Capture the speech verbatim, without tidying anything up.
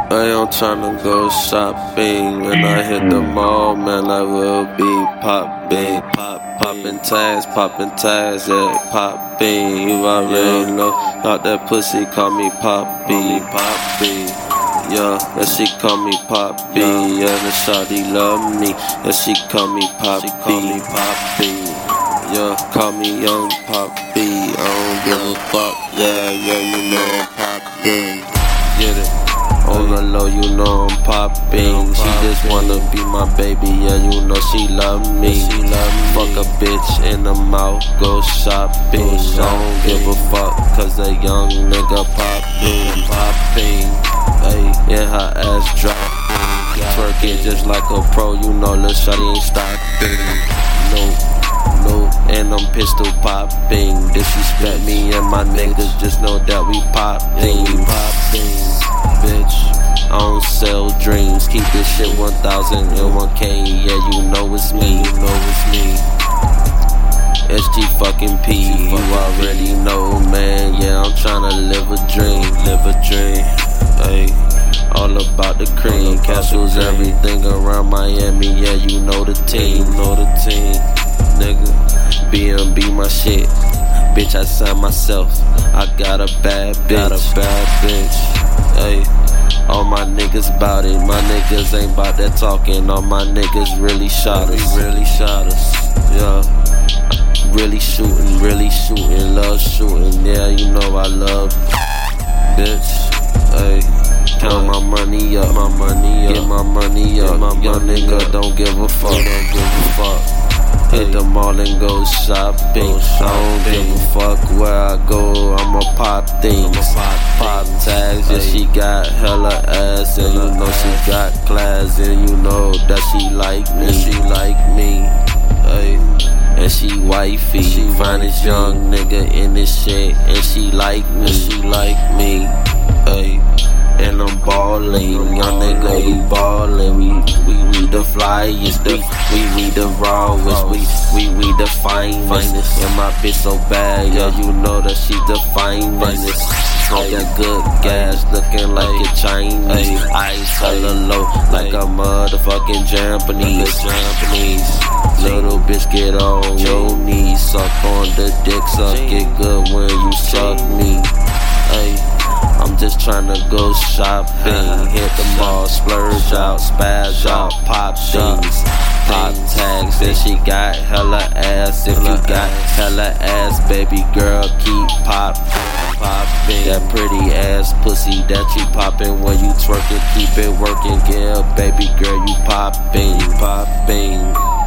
I am tryna go shopping. When I hit the mall, man, I will be popping. Pop, popping tags, popping tags, yeah, popping. You already know, out that pussy call me Poppy, Poppy. Yeah, and she call me Poppy. Yeah, the shawty love me, and she call me Poppy, Poppy. Yeah, call me Young Poppy. I don't give a fuck. Yeah, yeah, you know I'm popping. Get it. On the low, you know I'm popping. She just wanna be my baby, yeah, you know she love me. Fuck a bitch in the mouth, go shopping. I don't give a fuck, cause a young nigga popping, popping. Ay, yeah, her ass dropping. Twerking just like a pro, you know lil' shawty ain't stopping. Nope. No, and I'm pistol popping. Disrespect me and my niggas, just know that we popping, popping. Bitch, I don't sell dreams. Keep this shit one thousand and one K. Yeah, you know it's me, you know it's me. S G fucking P, you already know, man. Yeah, I'm tryna live a dream, live a dream. Hey, all about the cream, castles, everything around Miami. Yeah, you know the team, know the team. Nigga, B M B my shit. Bitch, I signed myself. I got a bad bitch. Got a bad bitch. Hey, all my niggas bout it. My niggas ain't bout that talking. All my niggas really shot us. Really shot us. Yeah. Really shooting, really shooting. Love shooting. Yeah, you know I love. Bitch. Hey. Count my money up. My money up. Get my money up. My young nigga don't give a fuck. Don't give a fuck. Hit the mall and go shopping. I don't give a fuck where I go, I'ma pop things. Pop tags, yeah, she got hella ass. And you know she got class. And you know that she like me. She like me. Ay. And she wifey. She finest young nigga in this shit. And she like me. She like me. Ay. And I'm ballin', young nigga, we ballin'. We, we, we the flyest, the, we, we the rawest, we, we, we the finest. And my bitch so bad, yeah, you know that she the finest. Smoke that good gas, looking like a Chinese. Ice hella low, like a motherfucking Japanese. Japanese. Little bitch, get on your knees, suck on the dick, suck it good when you suck me. Ay. I'm just tryna go shopping, hit the mall, splurge out, spaz out, pop things, pop tags. And she got hella ass. If you got hella ass, baby girl, keep popping, popping. That pretty ass pussy that you popping when you twerking, keep it working, yeah, baby girl, you popping, popping.